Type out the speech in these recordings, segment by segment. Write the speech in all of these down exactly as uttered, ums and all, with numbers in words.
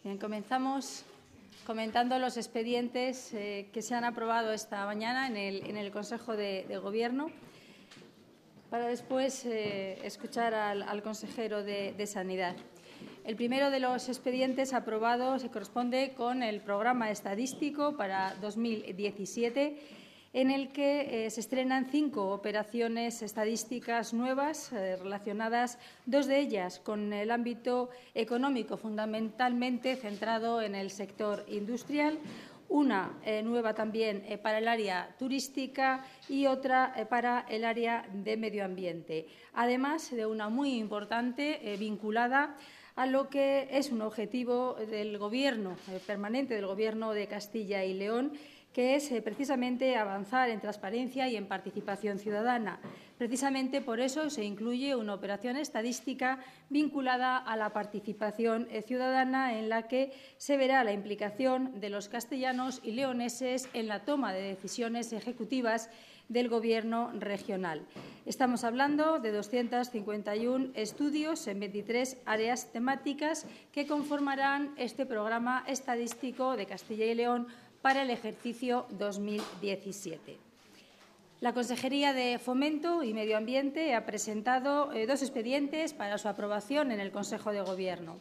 Bien, comenzamos comentando los expedientes eh, que se han aprobado esta mañana en el, en el Consejo de, de Gobierno, para después eh, escuchar al, al consejero de, de Sanidad. El primero de los expedientes aprobados se corresponde con el programa estadístico para dos mil diecisiete, en el que eh, se estrenan cinco operaciones estadísticas nuevas eh, relacionadas, dos de ellas con el ámbito económico, fundamentalmente centrado en el sector industrial, una eh, nueva también eh, para el área turística y otra eh, para el área de medio ambiente, además de una muy importante eh, vinculada a lo que es un objetivo del Gobierno eh, permanente del Gobierno de Castilla y León, que es eh, precisamente avanzar en transparencia y en participación ciudadana. Precisamente por eso se incluye una operación estadística vinculada a la participación eh, ciudadana, en la que se verá la implicación de los castellanos y leoneses en la toma de decisiones ejecutivas del Gobierno regional. Estamos hablando de doscientos cincuenta y uno estudios en veintitrés áreas temáticas que conformarán este programa estadístico de Castilla y León para el ejercicio dos mil diecisiete. La Consejería de Fomento y Medio Ambiente ha presentado eh, dos expedientes para su aprobación en el Consejo de Gobierno.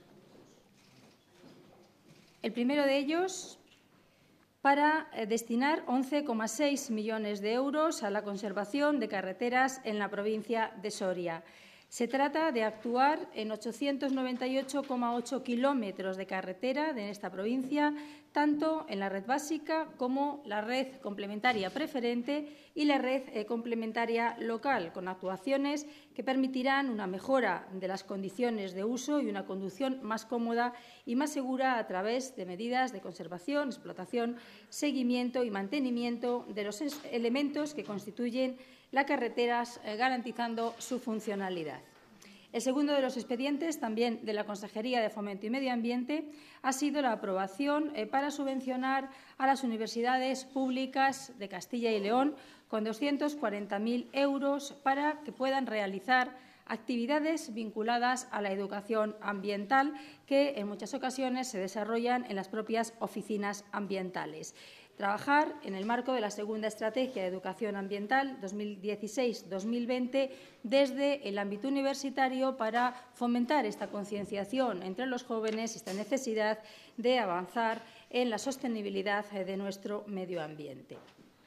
El primero de ellos para eh, destinar once coma seis millones de euros a la conservación de carreteras en la provincia de Soria. Se trata de actuar en ochocientos noventa y ocho coma ocho kilómetros de carretera de esta provincia, tanto en la red básica como la red complementaria preferente y la red eh, complementaria local, con actuaciones que permitirán una mejora de las condiciones de uso y una conducción más cómoda y más segura a través de medidas de conservación, explotación, seguimiento y mantenimiento de los elementos que constituyen las carreteras, eh, garantizando su funcionalidad. El segundo de los expedientes, también de la Consejería de Fomento y Medio Ambiente, ha sido la aprobación eh, para subvencionar a las universidades públicas de Castilla y León con doscientos cuarenta mil euros para que puedan realizar actividades vinculadas a la educación ambiental, que en muchas ocasiones se desarrollan en las propias oficinas ambientales. Trabajar en el marco de la segunda Estrategia de Educación Ambiental dos mil dieciséis dos mil veinte desde el ámbito universitario para fomentar esta concienciación entre los jóvenes y esta necesidad de avanzar en la sostenibilidad de nuestro medio ambiente.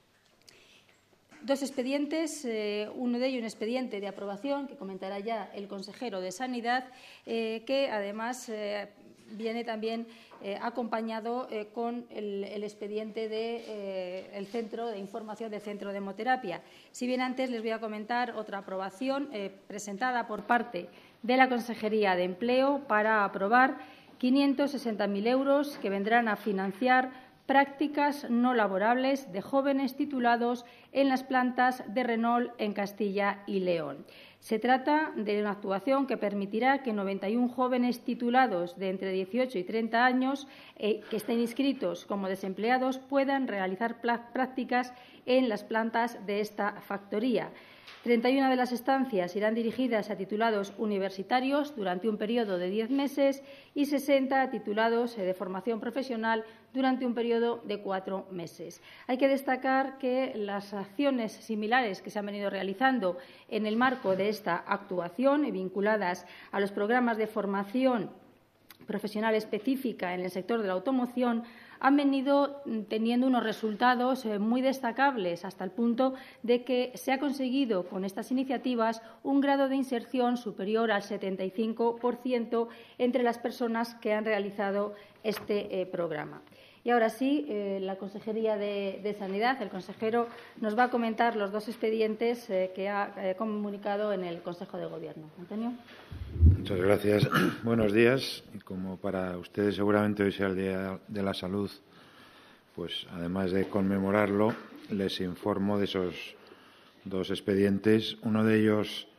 Dos expedientes, eh, uno de ellos un expediente de aprobación que comentará ya el consejero de Sanidad, eh, que además eh, viene también eh, acompañado eh, con el, el expediente del de, eh, Centro de Información del Centro de Hemoterapia. Si bien antes les voy a comentar otra aprobación eh, presentada por parte de la Consejería de Empleo para aprobar quinientos sesenta mil euros que vendrán a financiar prácticas no laborables de jóvenes titulados en las plantas de Renault en Castilla y León. Se trata de una actuación que permitirá que noventa y uno jóvenes titulados de entre dieciocho y treinta años eh, que estén inscritos como desempleados puedan realizar prácticas en las plantas de esta factoría. treinta y una de las estancias irán dirigidas a titulados universitarios durante un periodo de diez meses y sesenta a titulados de formación profesional durante un periodo de cuatro meses. Hay que destacar que las acciones similares que se han venido realizando en el marco de esta actuación, vinculadas a los programas de formación profesional específica en el sector de la automoción, han venido teniendo unos resultados muy destacables, hasta el punto de que se ha conseguido con estas iniciativas un grado de inserción superior al setenta y cinco por ciento entre las personas que han realizado este eh, programa. Y ahora sí, eh, la Consejería de, de Sanidad, el consejero, nos va a comentar los dos expedientes eh, que ha eh, comunicado en el Consejo de Gobierno. Antonio. Muchas gracias. Buenos días. Y como para ustedes seguramente hoy sea el Día de la Salud, pues además de conmemorarlo, les informo de esos dos expedientes. Uno de ellos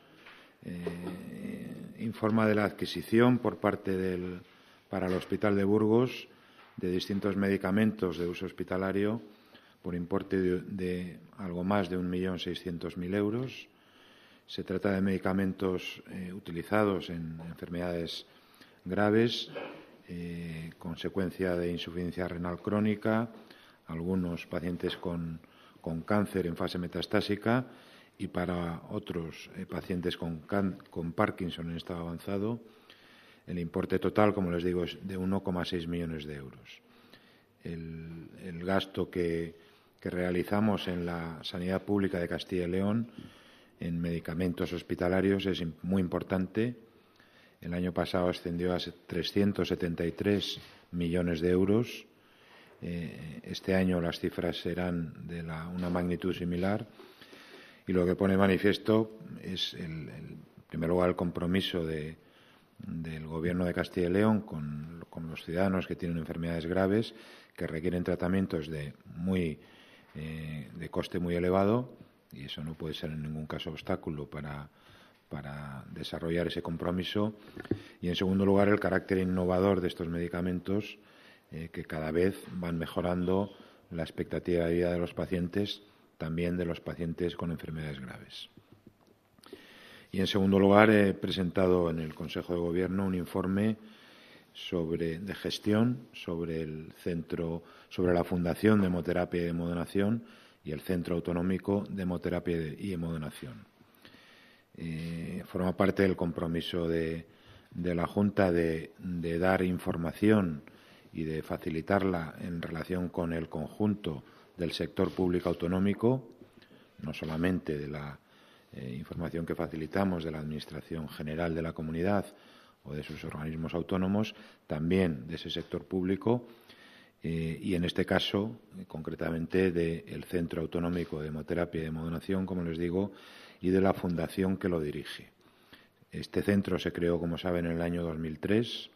eh, informa de la adquisición por parte del para el Hospital de Burgos de distintos medicamentos de uso hospitalario por importe de, de algo más de un millón seiscientos mil euros. Se trata de medicamentos eh, utilizados en enfermedades graves, eh, consecuencia de insuficiencia renal crónica, algunos pacientes con, con cáncer en fase metastásica y para otros eh, pacientes con, can, con Parkinson en estado avanzado. El importe total, como les digo, es de uno coma seis millones de euros. El, el gasto que, que realizamos en la sanidad pública de Castilla y León en medicamentos hospitalarios es muy importante. El año pasado ascendió a trescientos setenta y tres millones de euros. Eh, este año las cifras serán de la, una magnitud similar. Y lo que pone manifiesto es, el, el, en primer lugar, el compromiso de, del Gobierno de Castilla y León con, con los ciudadanos que tienen enfermedades graves, que requieren tratamientos de, muy, eh, de coste muy elevado, y eso no puede ser en ningún caso obstáculo para, para desarrollar ese compromiso. Y, en segundo lugar, el carácter innovador de estos medicamentos, eh, que cada vez van mejorando la expectativa de vida de los pacientes, también de los pacientes con enfermedades graves. Y, en segundo lugar, he presentado en el Consejo de Gobierno un informe sobre, de gestión sobre el centro, sobre la Fundación de Hemoterapia y Hemodonación y el Centro Autonómico de Hemoterapia y Hemodonación. Eh, forma parte del compromiso de, de la Junta de, de dar información y de facilitarla en relación con el conjunto del sector público autonómico, no solamente de la eh, información que facilitamos de la Administración General de la Comunidad o de sus organismos autónomos, también de ese sector público eh, y, en este caso, eh, concretamente del Centro Autonómico de Hemoterapia y Hemodonación, como les digo, y de la fundación que lo dirige. Este centro se creó, como saben, en el año dos mil tres,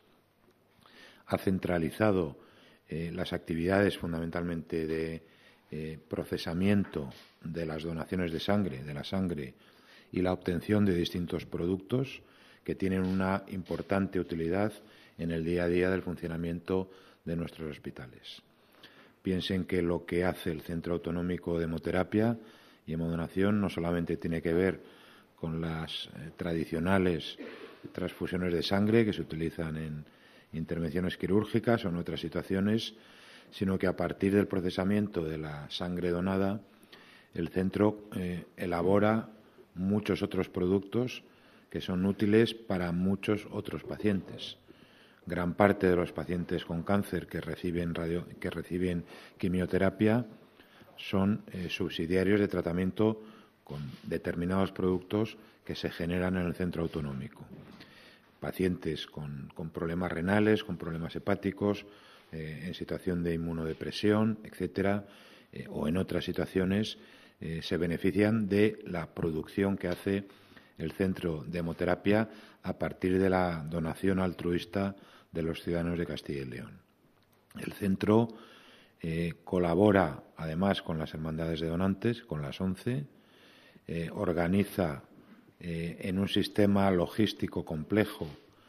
ha centralizado eh, las actividades fundamentalmente de Eh, procesamiento de las donaciones de sangre, de la sangre y la obtención de distintos productos que tienen una importante utilidad en el día a día del funcionamiento de nuestros hospitales. Piensen que lo que hace el Centro Autonómico de Hemoterapia y Hemodonación no solamente tiene que ver con las eh, tradicionales transfusiones de sangre que se utilizan en intervenciones quirúrgicas o en otras situaciones, sino que a partir del procesamiento de la sangre donada, el centro eh, elabora muchos otros productos que son útiles para muchos otros pacientes. Gran parte de los pacientes con cáncer que reciben, radio, que reciben quimioterapia son eh, subsidiarios de tratamiento con determinados productos que se generan en el centro autonómico. Pacientes con, con problemas renales, con problemas hepáticos, Eh, en situación de inmunodepresión, etcétera, eh, o en otras situaciones, eh, se benefician de la producción que hace el Centro de Hemoterapia a partir de la donación altruista de los ciudadanos de Castilla y León. El centro eh, colabora, además, con las hermandades de donantes, con las once, eh, organiza eh, en un sistema logístico complejo,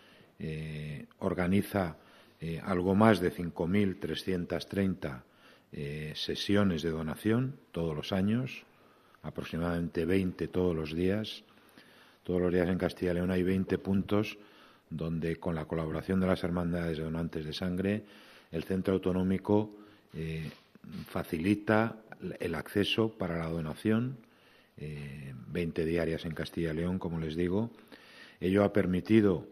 eh, organiza Eh, algo más de cinco mil trescientas treinta eh, sesiones de donación todos los años, aproximadamente veinte todos los días. Todos los días en Castilla y León hay veinte puntos donde, con la colaboración de las hermandades de donantes de sangre, el Centro Autonómico eh, facilita el acceso para la donación, eh, veinte diarias en Castilla y León, como les digo. Ello ha permitido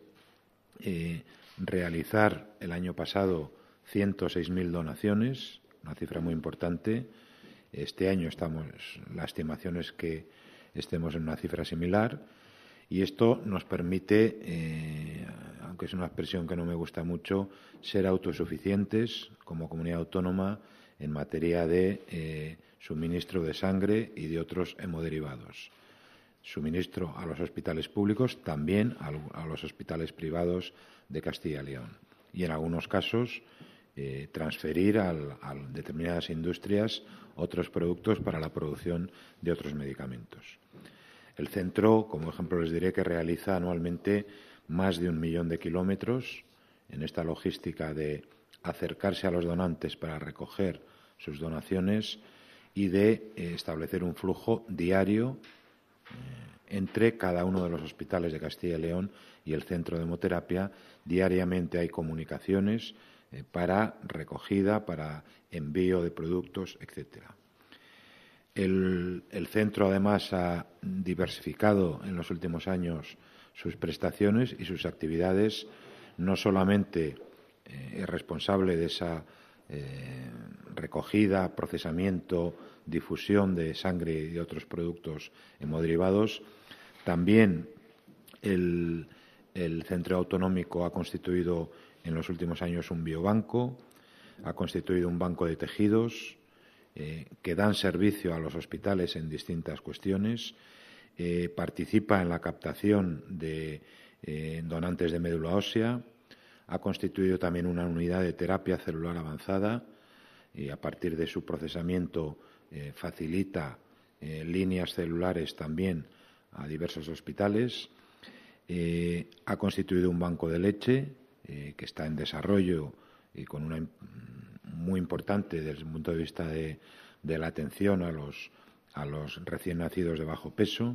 eh, realizar el año pasado ciento seis mil donaciones, una cifra muy importante. Este año estamos, la estimación es que estemos en una cifra similar, y esto nos permite, eh, aunque es una expresión que no me gusta mucho, ser autosuficientes como comunidad autónoma en materia de eh, suministro de sangre y de otros hemoderivados. Suministro a los hospitales públicos, también a, a los hospitales privados de Castilla y León. Y, en algunos casos, eh, transferir al, a determinadas industrias otros productos para la producción de otros medicamentos. El centro, como ejemplo, les diré que realiza anualmente más de un millón de kilómetros en esta logística de acercarse a los donantes para recoger sus donaciones y de eh, establecer un flujo diario eh, entre cada uno de los hospitales de Castilla y León y el centro de hemoterapia. Diariamente hay comunicaciones eh, para recogida, para envío de productos, etcétera. El, el centro, además, ha diversificado en los últimos años sus prestaciones y sus actividades. No solamente eh, es responsable de esa eh, recogida, procesamiento, difusión de sangre y de otros productos hemoderivados, también el, el centro autonómico ha constituido en los últimos años un biobanco, ha constituido un banco de tejidos, Eh, que dan servicio a los hospitales en distintas cuestiones, eh, participa en la captación de eh, donantes de médula ósea, ha constituido también una unidad de terapia celular avanzada y a partir de su procesamiento eh, facilita eh, líneas celulares también a diversos hospitales, eh, ha constituido un banco de leche eh, que está en desarrollo y con una muy importante desde el punto de vista de, de la atención a los, a los recién nacidos de bajo peso,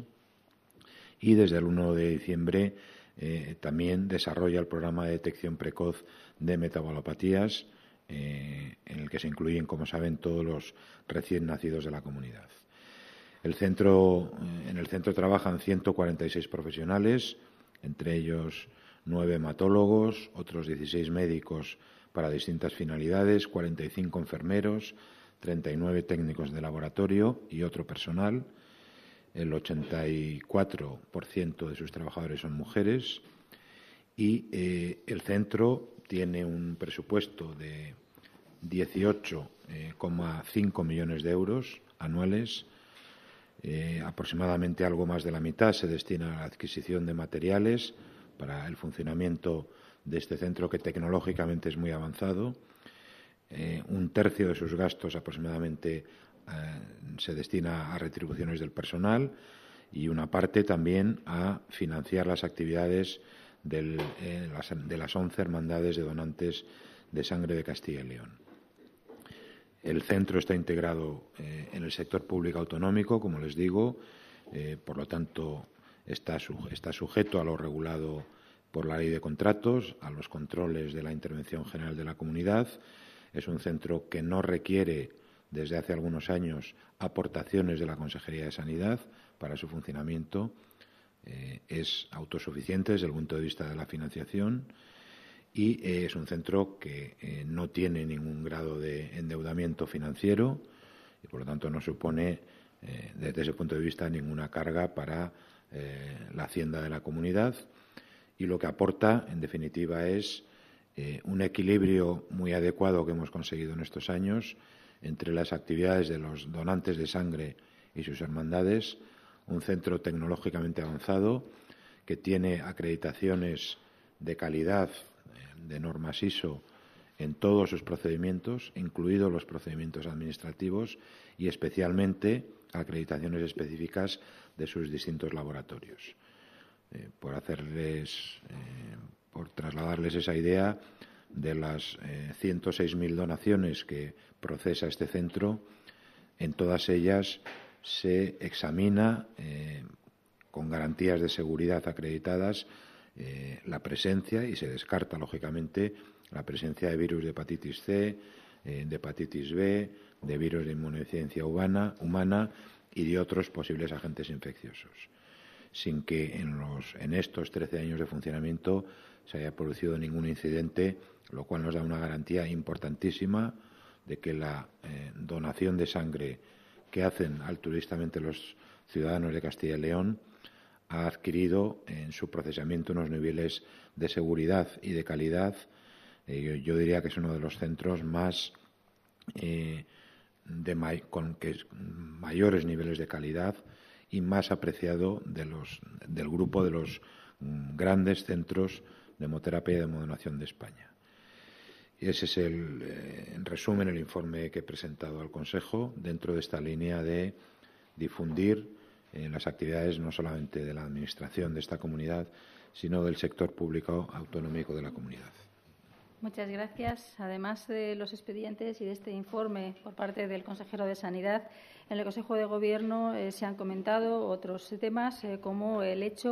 y desde el uno de diciembre eh, también desarrolla el programa de detección precoz de metabolopatías, eh, en el que se incluyen, como saben, todos los recién nacidos de la comunidad. El centro, en el centro trabajan ciento cuarenta y seis profesionales, entre ellos nueve hematólogos, otros dieciséis médicos para distintas finalidades, cuarenta y cinco enfermeros, treinta y nueve técnicos de laboratorio y otro personal. El ochenta y cuatro por ciento de sus trabajadores son mujeres y eh, el centro tiene un presupuesto de dieciocho coma cinco millones de euros anuales. Eh, aproximadamente algo más de la mitad se destina a la adquisición de materiales para el funcionamiento de este centro, que tecnológicamente es muy avanzado. Eh, un tercio de sus gastos aproximadamente eh, se destina a retribuciones del personal y una parte también a financiar las actividades del, eh, las, de las once hermandades de donantes de sangre de Castilla y León. El centro está integrado eh, en el sector público autonómico, como les digo, eh, por lo tanto está, su, está sujeto a lo regulado por la ley de contratos, a los controles de la Intervención General de la Comunidad. Es un centro que no requiere, desde hace algunos años, aportaciones de la Consejería de Sanidad para su funcionamiento. Eh, es autosuficiente desde el punto de vista de la financiación y eh, es un centro que eh, no tiene ningún grado de endeudamiento financiero y, por lo tanto, no supone, eh, desde ese punto de vista, ninguna carga para eh, la hacienda de la comunidad. Y lo que aporta, en definitiva, es eh, un equilibrio muy adecuado que hemos conseguido en estos años entre las actividades de los donantes de sangre y sus hermandades, un centro tecnológicamente avanzado que tiene acreditaciones de calidad de normas I S O en todos sus procedimientos, incluidos los procedimientos administrativos y especialmente acreditaciones específicas de sus distintos laboratorios. Eh, por hacerles, eh, por trasladarles esa idea, de las eh, ciento seis mil donaciones que procesa este centro, en todas ellas se examina eh, con garantías de seguridad acreditadas eh, la presencia y se descarta, lógicamente, la presencia de virus de hepatitis C, eh, de hepatitis B, de virus de inmunodeficiencia humana, humana y de otros posibles agentes infecciosos, sin que en, los, en estos trece años de funcionamiento se haya producido ningún incidente, lo cual nos da una garantía importantísima de que la eh, donación de sangre que hacen altruistamente los ciudadanos de Castilla y León ha adquirido en su procesamiento unos niveles de seguridad y de calidad. Eh, yo, yo diría que es uno de los centros más eh, de may, con que, mayores niveles de calidad y más apreciado de los, del grupo de los mm, grandes centros de hemoterapia y de hemodonación de España. Y ese es, el, eh, en resumen, el informe que he presentado al Consejo dentro de esta línea de difundir eh, las actividades no solamente de la Administración de esta comunidad, sino del sector público autonómico de la comunidad. Muchas gracias. Además de los expedientes y de este informe por parte del consejero de Sanidad, en el Consejo de Gobierno eh, se han comentado otros temas, eh, como el hecho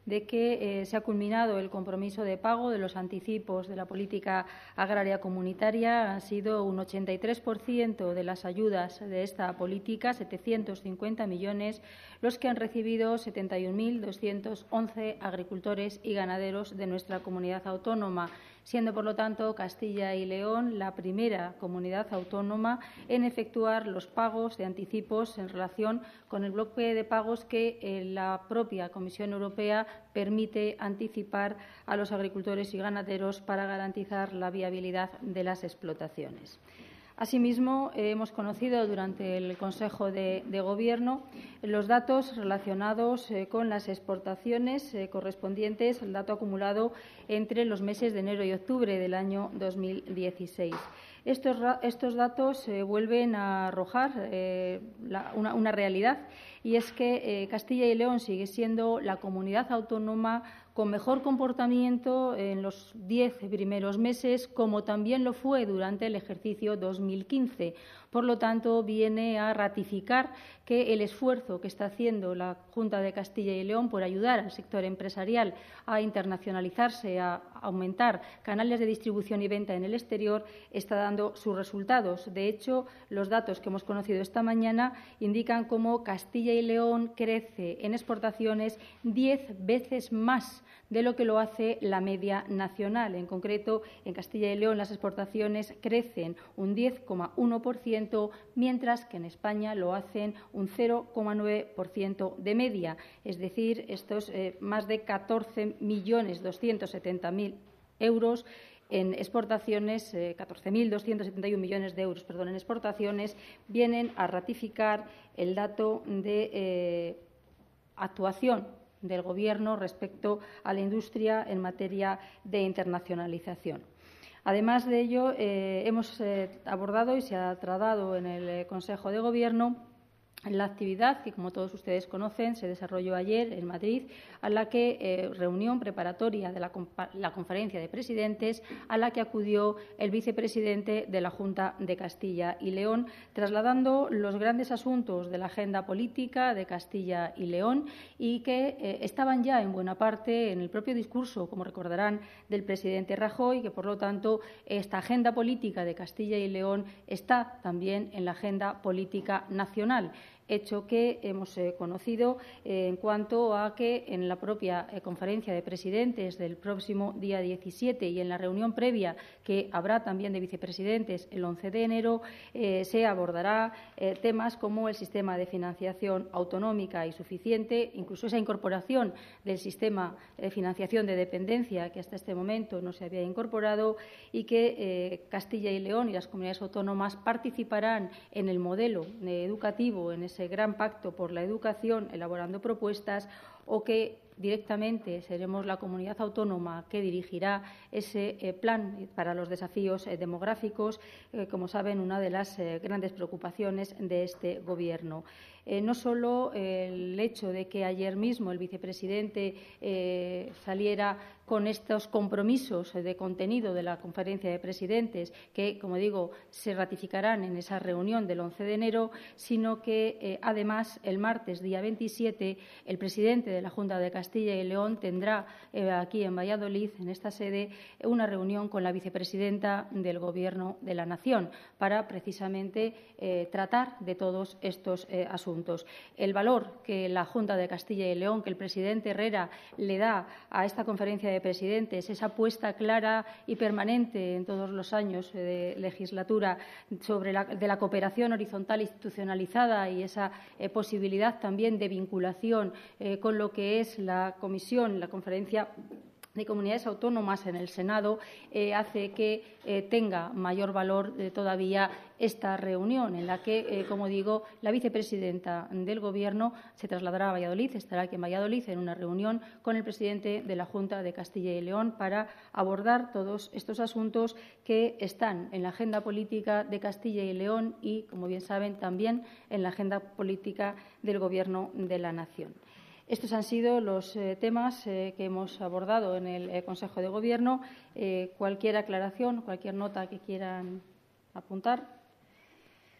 de que eh, se ha culminado el compromiso de pago de los anticipos de la política agraria comunitaria. Han sido un ochenta y tres por ciento de las ayudas de esta política, setecientos cincuenta millones, los que han recibido setenta y un mil doscientos once agricultores y ganaderos de nuestra comunidad autónoma, siendo, por lo tanto, Castilla y León la primera comunidad autónoma en efectuar los pagos de anticipos en relación con el bloque de pagos que eh, la propia Comisión Europea permite anticipar a los agricultores y ganaderos para garantizar la viabilidad de las explotaciones. Asimismo, eh, hemos conocido durante el Consejo de, de Gobierno los datos relacionados eh, con las exportaciones eh, correspondientes al dato acumulado entre los meses de enero y octubre del año dos mil dieciséis. Estos, estos datos eh, vuelven a arrojar eh, la, una, una realidad, y es que eh, Castilla y León sigue siendo la comunidad autónoma con mejor comportamiento en los diez primeros meses, como también lo fue durante el ejercicio dos mil quince. Por lo tanto, viene a ratificar que el esfuerzo que está haciendo la Junta de Castilla y León por ayudar al sector empresarial a internacionalizarse, a aumentar canales de distribución y venta en el exterior, está dando sus resultados. De hecho, los datos que hemos conocido esta mañana indican cómo Castilla y León crece en exportaciones diez veces más de lo que lo hace la media nacional. En concreto, en Castilla y León las exportaciones crecen un diez coma uno por ciento, mientras que en España lo hacen un cero coma nueve por ciento de media. Es decir, estos eh, más de catorce millones doscientos setenta mil euros en exportaciones, eh, catorce mil doscientos setenta y uno millones de euros, perdón, en exportaciones, vienen a ratificar el dato de eh, actuación del Gobierno respecto a la industria en materia de internacionalización. Además de ello, eh, hemos eh, abordado y se ha tratado en el eh, Consejo de Gobierno la actividad que, como todos ustedes conocen, se desarrolló ayer en Madrid, a la que eh, reunión preparatoria de la, la Conferencia de Presidentes, a la que acudió el vicepresidente de la Junta de Castilla y León, trasladando los grandes asuntos de la agenda política de Castilla y León y que eh, estaban ya en buena parte en el propio discurso, como recordarán, del presidente Rajoy, que, por lo tanto, esta agenda política de Castilla y León está también en la agenda política nacional, hecho que hemos eh, conocido eh, en cuanto a que en la propia eh, conferencia de presidentes del próximo día diecisiete y en la reunión previa que habrá también de vicepresidentes el once de enero eh, se abordará eh, temas como el sistema de financiación autonómica y suficiente, incluso esa incorporación del sistema de financiación de dependencia que hasta este momento no se había incorporado, y que eh, Castilla y León y las comunidades autónomas participarán en el modelo eh, educativo, en ese gran pacto por la educación, elaborando propuestas, o que directamente seremos la comunidad autónoma que dirigirá ese eh, plan para los desafíos eh, demográficos, eh, como saben, una de las eh, grandes preocupaciones de este Gobierno. Eh, no solo eh, el hecho de que ayer mismo el vicepresidente eh, saliera con estos compromisos de contenido de la Conferencia de Presidentes, que, como digo, se ratificarán en esa reunión del once de enero, sino que, eh, además, el martes, día veintisiete, el presidente de la Junta de Castilla y León tendrá eh, aquí en Valladolid, en esta sede, una reunión con la vicepresidenta del Gobierno de la Nación para, precisamente, eh, tratar de todos estos eh, asuntos. El valor que la Junta de Castilla y León, que el presidente Herrera le da a esta Conferencia de Presidentes, esa apuesta clara y permanente en todos los años de legislatura sobre la, de la cooperación horizontal institucionalizada y esa eh, posibilidad también de vinculación eh, con lo que es la Comisión, la Conferencia de Comunidades Autónomas en el Senado, eh, hace que eh, tenga mayor valor eh, todavía esta reunión, en la que, eh, como digo, la vicepresidenta del Gobierno se trasladará a Valladolid, estará aquí en Valladolid en una reunión con el presidente de la Junta de Castilla y León para abordar todos estos asuntos que están en la agenda política de Castilla y León y, como bien saben, también en la agenda política del Gobierno de la Nación. Estos han sido los eh, temas eh, que hemos abordado en el eh, Consejo de Gobierno. Eh, cualquier aclaración, cualquier nota que quieran apuntar.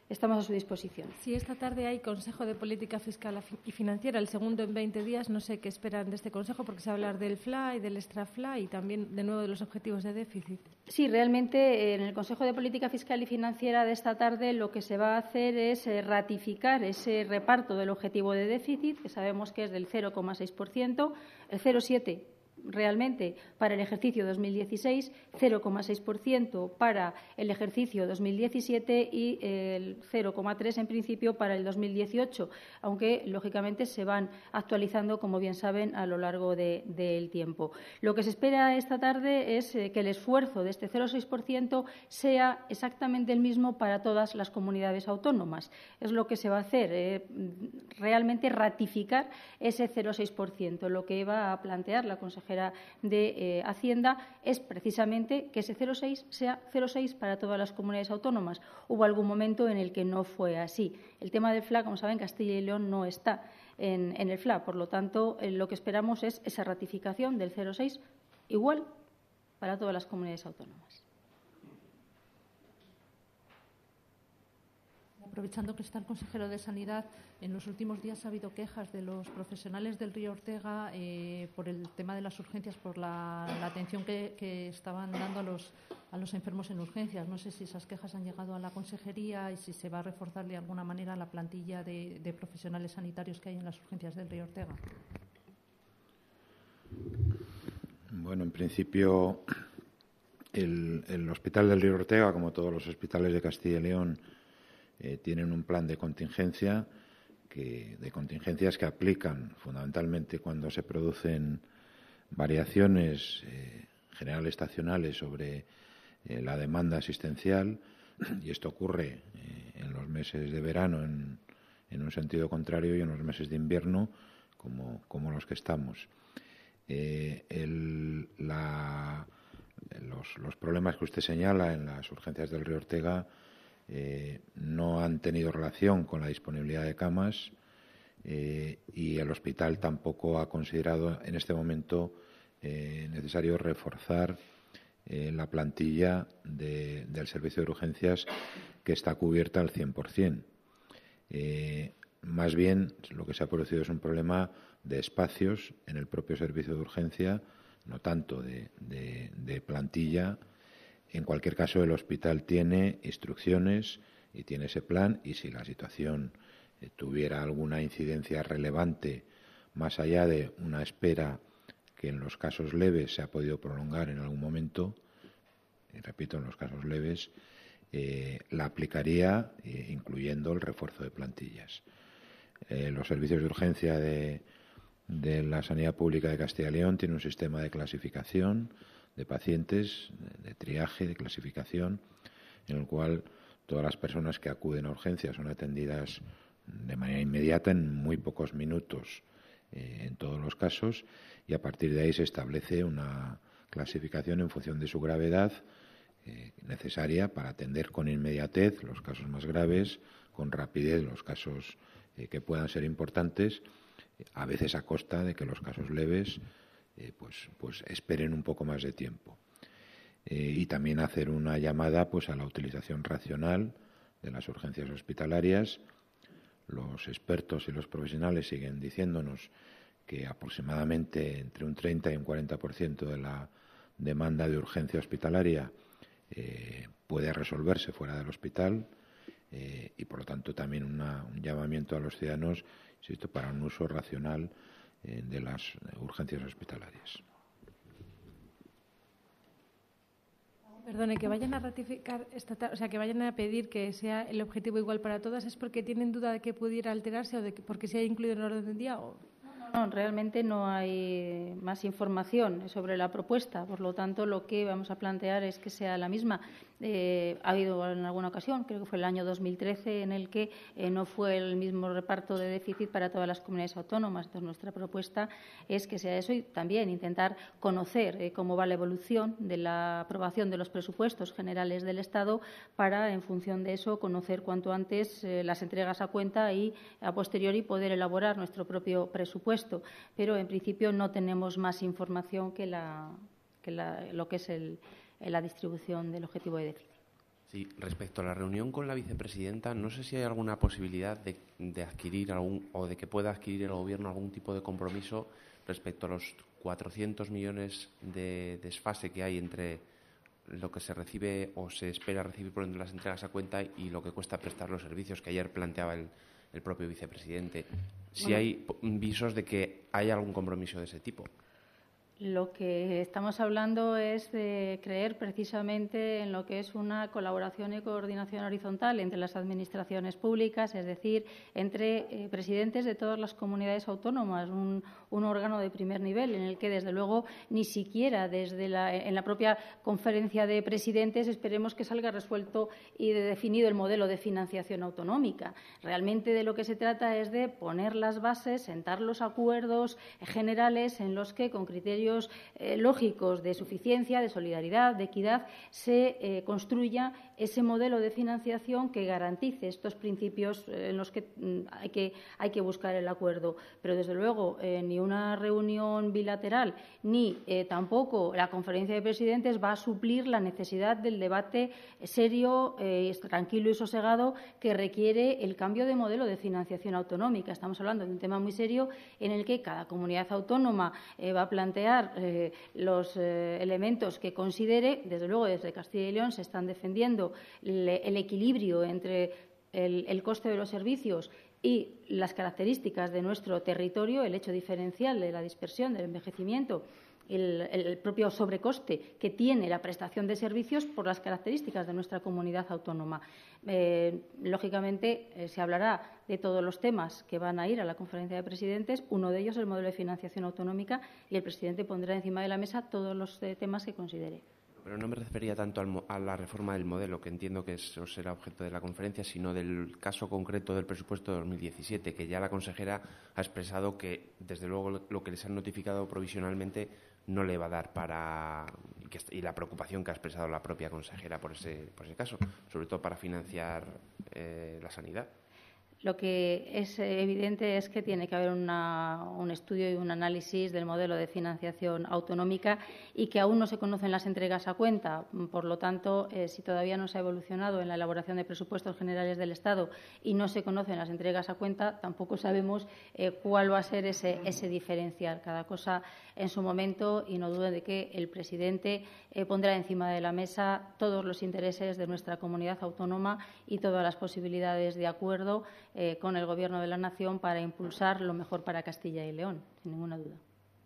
estamos a su disposición. Si esta tarde hay Consejo de Política Fiscal y Financiera, el segundo en veinte días, no sé qué esperan de este Consejo, porque se va a hablar del F L A y del extra F L A y también, de nuevo, de los objetivos de déficit. Sí, realmente en el Consejo de Política Fiscal y Financiera de esta tarde lo que se va a hacer es ratificar ese reparto del objetivo de déficit, que sabemos que es del cero coma seis por ciento, el cero coma siete por ciento realmente para el ejercicio dos mil dieciséis, cero coma seis por ciento para el ejercicio dos mil diecisiete y el cero coma tres por ciento en principio para el dos mil dieciocho, aunque lógicamente se van actualizando, como bien saben, a lo largo de, del tiempo. Lo que se espera esta tarde es que el esfuerzo de este cero coma seis por ciento sea exactamente el mismo para todas las comunidades autónomas. Es lo que se va a hacer, eh, realmente ratificar ese cero coma seis por ciento. Lo que va a plantear la consejera de eh, Hacienda es precisamente que ese cero coma seis sea cero coma seis para todas las comunidades autónomas. Hubo algún momento en el que no fue así. El tema del F L A, como saben, Castilla y León no está en, en el F L A. Por lo tanto, eh, lo que esperamos es esa ratificación del cero coma seis igual para todas las comunidades autónomas. Aprovechando que está el consejero de Sanidad, en los últimos días ha habido quejas de los profesionales del Río Ortega eh, por el tema de las urgencias, por la, la atención que, que estaban dando a los, a los enfermos en urgencias. No sé si esas quejas han llegado a la consejería y si se va a reforzar de alguna manera la plantilla de, de profesionales sanitarios que hay en las urgencias del Río Ortega. Bueno, en principio, el, el Hospital del Río Ortega, como todos los hospitales de Castilla y León, Eh, tienen un plan de contingencia, que, de contingencias que aplican fundamentalmente cuando se producen variaciones eh, general estacionales sobre eh, la demanda asistencial, y esto ocurre eh, en los meses de verano en, en un sentido contrario y en los meses de invierno como, como los que estamos. Eh, el, la, los, los problemas que usted señala en las urgencias del Río Ortega Eh, no han tenido relación con la disponibilidad de camas eh, y el hospital tampoco ha considerado en este momento eh, necesario reforzar eh, la plantilla de, del servicio de urgencias, que está cubierta al cien por ciento. Eh, más bien, lo que se ha producido es un problema de espacios en el propio servicio de urgencia, no tanto de, de, de plantilla. En cualquier caso, el hospital tiene instrucciones y tiene ese plan, y si la situación eh, tuviera alguna incidencia relevante, más allá de una espera que en los casos leves se ha podido prolongar en algún momento, y repito, en los casos leves, eh, la aplicaría, eh, incluyendo el refuerzo de plantillas. Eh, los servicios de urgencia de, de la Sanidad Pública de Castilla y León tienen un sistema de clasificación de pacientes, de triaje, de clasificación, en el cual todas las personas que acuden a urgencias son atendidas de manera inmediata, en muy pocos minutos, eh, en todos los casos, y a partir de ahí se establece una clasificación en función de su gravedad eh, necesaria para atender con inmediatez los casos más graves, con rapidez los casos eh, que puedan ser importantes, a veces a costa de que los casos leves Eh, pues, pues esperen un poco más de tiempo. Eh, y también hacer una llamada pues a la utilización racional de las urgencias hospitalarias. Los expertos y los profesionales siguen diciéndonos que aproximadamente entre un treinta y un cuarenta por ciento de la demanda de urgencia hospitalaria eh, puede resolverse fuera del hospital eh, y, por lo tanto, también una, un llamamiento a los ciudadanos, insisto, para un uso racional de las urgencias hospitalarias. Perdone, que vayan a ratificar esta o sea, que vayan a pedir que sea el objetivo igual para todas, ¿es porque tienen duda de que pudiera alterarse o de que porque se haya incluido en el orden del día? O... No, realmente no hay más información sobre la propuesta. Por lo tanto, lo que vamos a plantear es que sea la misma. Eh, ha habido en alguna ocasión, creo que fue el año dos mil trece, en el que eh, no fue el mismo reparto de déficit para todas las comunidades autónomas. Entonces, nuestra propuesta es que sea eso y también intentar conocer eh, cómo va la evolución de la aprobación de los presupuestos generales del Estado para, en función de eso, conocer cuanto antes eh, las entregas a cuenta y, a posteriori, poder elaborar nuestro propio presupuesto. Pero, en principio, no tenemos más información que, la, que la, lo que es el, la distribución del objetivo de déficit. Sí, respecto a la reunión con la vicepresidenta, no sé si hay alguna posibilidad de, de adquirir algún o de que pueda adquirir el Gobierno algún tipo de compromiso respecto a los cuatrocientos millones de desfase que hay entre lo que se recibe o se espera recibir por entre las entregas a cuenta y lo que cuesta prestar los servicios, que ayer planteaba el, el propio vicepresidente. Si bueno. hay visos de que hay algún compromiso de ese tipo. Lo que estamos hablando es de creer precisamente en lo que es una colaboración y coordinación horizontal entre las administraciones públicas, es decir, entre eh, presidentes de todas las comunidades autónomas, un, un órgano de primer nivel en el que, desde luego, ni siquiera desde la, en la propia conferencia de presidentes esperemos que salga resuelto y de definido el modelo de financiación autonómica. Realmente de lo que se trata es de poner las bases, sentar los acuerdos generales en los que, con criterios Eh, lógicos de suficiencia, de solidaridad, de equidad, se eh, construya ese modelo de financiación que garantice estos principios eh, en los que, mm, hay que hay que buscar el acuerdo. Pero, desde luego, eh, ni una reunión bilateral ni eh, tampoco la conferencia de presidentes va a suplir la necesidad del debate serio, eh, tranquilo y sosegado que requiere el cambio de modelo de financiación autonómica. Estamos hablando de un tema muy serio en el que cada comunidad autónoma eh, va a plantear Eh, los eh, elementos que considere. Desde luego, desde Castilla y León se están defendiendo el, el equilibrio entre el, el coste de los servicios y las características de nuestro territorio, el hecho diferencial de la dispersión, del envejecimiento, el, el propio sobrecoste que tiene la prestación de servicios por las características de nuestra comunidad autónoma. Eh, lógicamente, eh, se hablará de todos los temas que van a ir a la conferencia de presidentes. Uno de ellos es el modelo de financiación autonómica y el presidente pondrá encima de la mesa todos los eh, temas que considere. Pero no me refería tanto al, a la reforma del modelo, que entiendo que eso será objeto de la conferencia, sino del caso concreto del presupuesto de dos mil diecisiete, que ya la consejera ha expresado que, desde luego, lo, lo que les han notificado provisionalmente no le va a dar para… Y, que, y la preocupación que ha expresado la propia consejera por ese, por ese caso, sobre todo para financiar eh, la sanidad. Lo que es evidente es que tiene que haber una, un estudio y un análisis del modelo de financiación autonómica y que aún no se conocen las entregas a cuenta. Por lo tanto, eh, si todavía no se ha evolucionado en la elaboración de presupuestos generales del Estado y no se conocen las entregas a cuenta, tampoco sabemos eh, cuál va a ser ese, ese diferencial. Cada cosa en su momento, y no duden de que el presidente eh, pondrá encima de la mesa todos los intereses de nuestra comunidad autónoma y todas las posibilidades de acuerdo Eh, con el Gobierno de la Nación para impulsar lo mejor para Castilla y León, sin ninguna duda.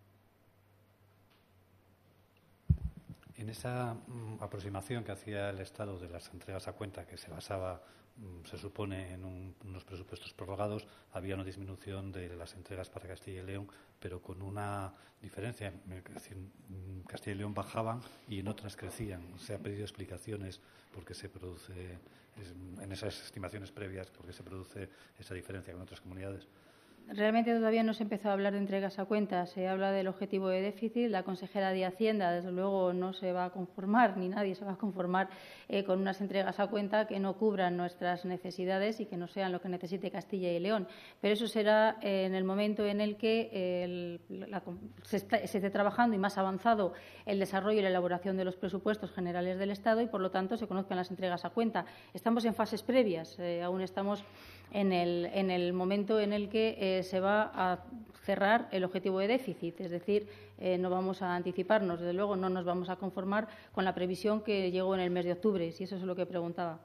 En esa mm, aproximación que hacía el Estado de las entregas a cuenta, que se basaba, mm, se supone, en un, unos presupuestos prorrogados, había una disminución de las entregas para Castilla y León, pero con una diferencia. En Castilla y León bajaban y en otras crecían. Se ha pedido explicaciones por qué se produce, en esas estimaciones previas, por qué se produce esa diferencia con otras comunidades. Realmente todavía no se empezó a hablar de entregas a cuenta. Se habla del objetivo de déficit. La consejera de Hacienda, desde luego, no se va a conformar, ni nadie se va a conformar eh, con unas entregas a cuenta que no cubran nuestras necesidades y que no sean lo que necesite Castilla y León. Pero eso será eh, en el momento en el que eh, el, la, se, está, se esté trabajando y más avanzado el desarrollo y la elaboración de los presupuestos generales del Estado y, por lo tanto, se conozcan las entregas a cuenta. Estamos en fases previas. Eh, aún estamos en el, en el momento en el que eh, se va a cerrar el objetivo de déficit, es decir, eh, no vamos a anticiparnos, desde luego no nos vamos a conformar con la previsión que llegó en el mes de octubre, si eso es lo que preguntaba.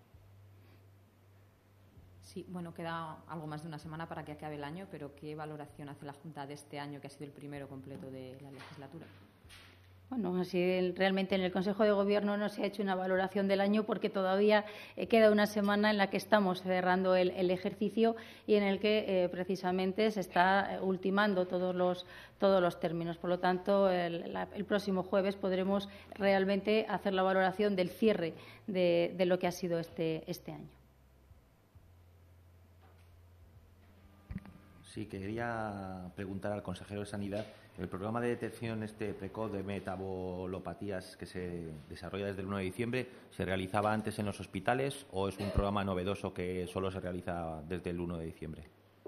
Sí, bueno, queda algo más de una semana para que acabe el año, pero ¿qué valoración hace la Junta de este año, que ha sido el primero completo de la legislatura? Bueno, así realmente en el Consejo de Gobierno no se ha hecho una valoración del año porque todavía eh, queda una semana en la que estamos cerrando el, el ejercicio y en el que eh, precisamente se está ultimando todos los, todos los términos. Por lo tanto, el, la, el próximo jueves podremos realmente hacer la valoración del cierre de, de lo que ha sido este, este año. Sí, quería preguntar al consejero de Sanidad. El programa de detección este precoz de metabolopatías que se desarrolla desde el uno de diciembre, ¿se realizaba antes en los hospitales o es un programa novedoso que solo se realiza desde el uno de diciembre?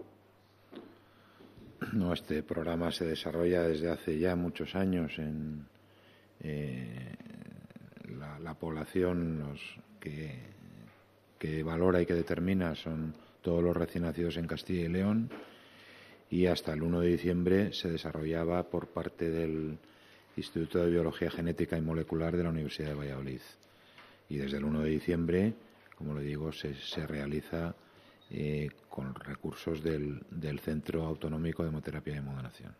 No, este programa se desarrolla desde hace ya muchos años en eh, la, la población, los que, que valora y que determina son todos los recién nacidos en Castilla y León, y hasta el uno de diciembre se desarrollaba por parte del Instituto de Biología Genética y Molecular de la Universidad de Valladolid. Y desde el uno de diciembre, como le digo, se, se realiza eh, con recursos del, del Centro Autonómico de Hemoterapia y Hemodonación.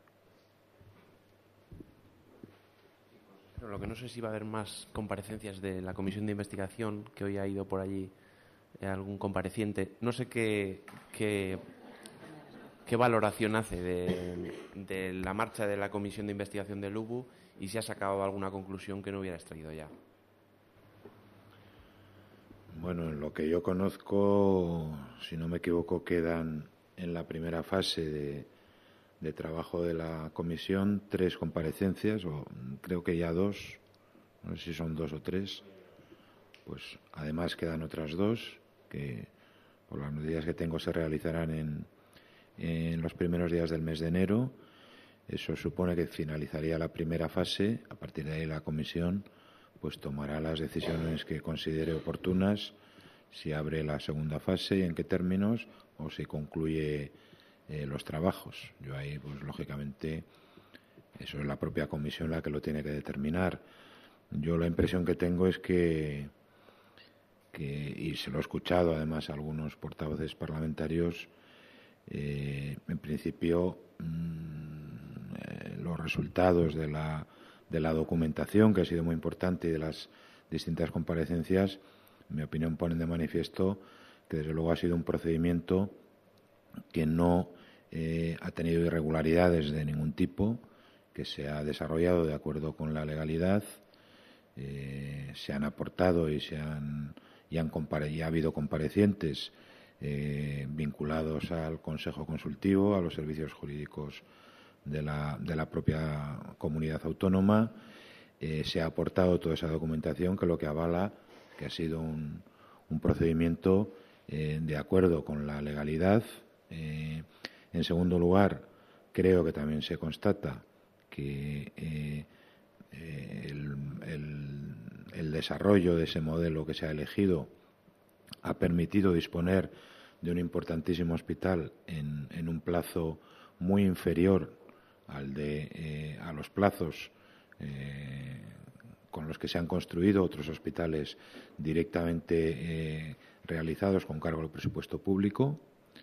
Pero lo que no sé si va a haber más comparecencias de la comisión de investigación, que hoy ha ido por allí eh, algún compareciente. No sé qué, qué, qué valoración hace de, de la marcha de la comisión de investigación del U B U y si ha sacado alguna conclusión que no hubiera extraído ya. Bueno, en lo que yo conozco, si no me equivoco, quedan en la primera fase de, de trabajo de la comisión tres comparecencias, o creo que ya dos, no sé si son dos o tres. Pues además quedan otras dos que, por las medidas que tengo, se realizarán en, en los primeros días del mes de enero. Eso supone que finalizaría la primera fase. A partir de ahí la comisión pues tomará las decisiones que considere oportunas, si abre la segunda fase y en qué términos, o si concluye eh, los trabajos. Yo ahí, pues lógicamente, eso es la propia comisión la que lo tiene que determinar. Yo la impresión que tengo es que, que y se lo he escuchado además a algunos portavoces parlamentarios, eh, en principio mmm, eh, los resultados de la de la documentación, que ha sido muy importante, y de las distintas comparecencias, en mi opinión, ponen de manifiesto que desde luego ha sido un procedimiento que no eh, ha tenido irregularidades de ningún tipo, que se ha desarrollado de acuerdo con la legalidad, eh, se han aportado y se han y han compare, y ha habido comparecientes eh, vinculados al Consejo Consultivo, a los servicios jurídicos de la, de la propia comunidad autónoma. Eh, se ha aportado toda esa documentación que lo que avala que ha sido un, un procedimiento eh, de acuerdo con la legalidad. Eh, en segundo lugar, creo que también se constata que eh, eh, el, el, el desarrollo de ese modelo que se ha elegido ha permitido disponer de un importantísimo hospital en, en un plazo muy inferior al de eh, a los plazos eh, con los que se han construido otros hospitales directamente eh, realizados con cargo al presupuesto público,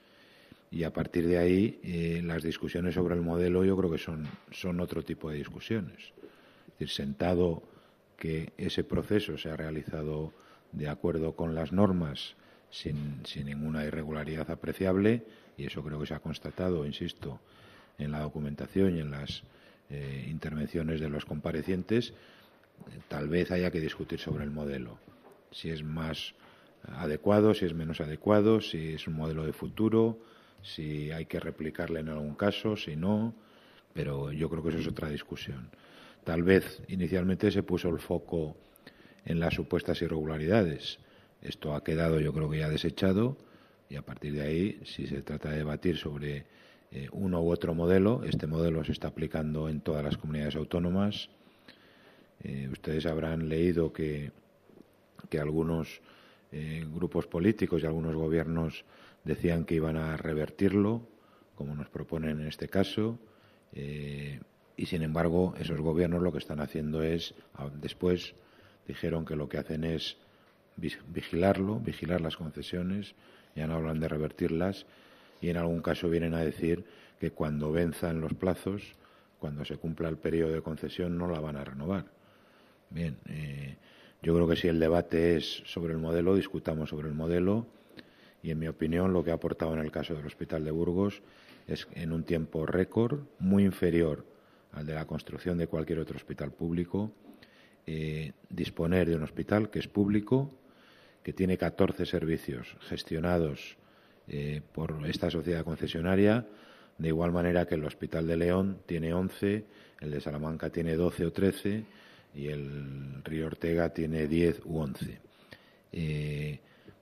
y a partir de ahí eh, las discusiones sobre el modelo yo creo que son, son otro tipo de discusiones. Es decir, sentado que ese proceso se ha realizado de acuerdo con las normas sin, sin ninguna irregularidad apreciable, y eso creo que se ha constatado, insisto, en la documentación y en las eh, intervenciones de los comparecientes, eh, tal vez haya que discutir sobre el modelo, si es más adecuado, si es menos adecuado, si es un modelo de futuro, si hay que replicarle en algún caso, si no, pero yo creo que eso es otra discusión. Tal vez inicialmente se puso el foco en las supuestas irregularidades. Esto ha quedado, yo creo que ya desechado, y a partir de ahí, si se trata de debatir sobre Eh, uno u otro modelo, este modelo se está aplicando en todas las comunidades autónomas. Eh, ustedes habrán leído que, que algunos eh, grupos políticos y algunos gobiernos decían que iban a revertirlo, como nos proponen en este caso, eh, y sin embargo esos gobiernos lo que están haciendo es, después dijeron que lo que hacen es vigilarlo, vigilar las concesiones, ya no hablan de revertirlas, y en algún caso vienen a decir que cuando venzan los plazos, cuando se cumpla el periodo de concesión, no la van a renovar. Bien, eh, yo creo que si el debate es sobre el modelo, discutamos sobre el modelo, y en mi opinión lo que ha aportado en el caso del Hospital de Burgos es, en un tiempo récord, muy inferior al de la construcción de cualquier otro hospital público, eh, disponer de un hospital que es público, que tiene catorce servicios gestionados Eh, por esta sociedad concesionaria, de igual manera que el Hospital de León tiene once, el de Salamanca tiene doce o trece y el Río Ortega tiene diez u once. Eh,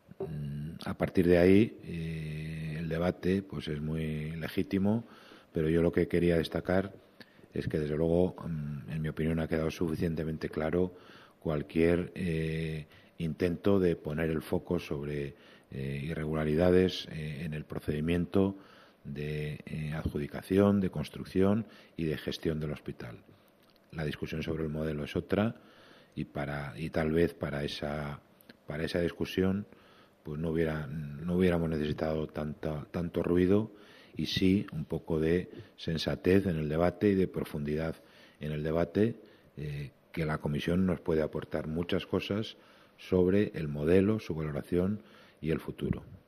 a partir de ahí, eh, el debate pues es muy legítimo, pero yo lo que quería destacar es que, desde luego, en mi opinión, ha quedado suficientemente claro cualquier eh, intento de poner el foco sobre eh, irregularidades eh, en el procedimiento de eh, adjudicación, de construcción y de gestión del hospital. La discusión sobre el modelo es otra y para y tal vez para esa para esa discusión pues no hubiera no hubiéramos necesitado tanta, tanto ruido y sí un poco de sensatez en el debate y de profundidad en el debate, eh, que la Comisión nos puede aportar muchas cosas sobre el modelo, su valoración y el futuro.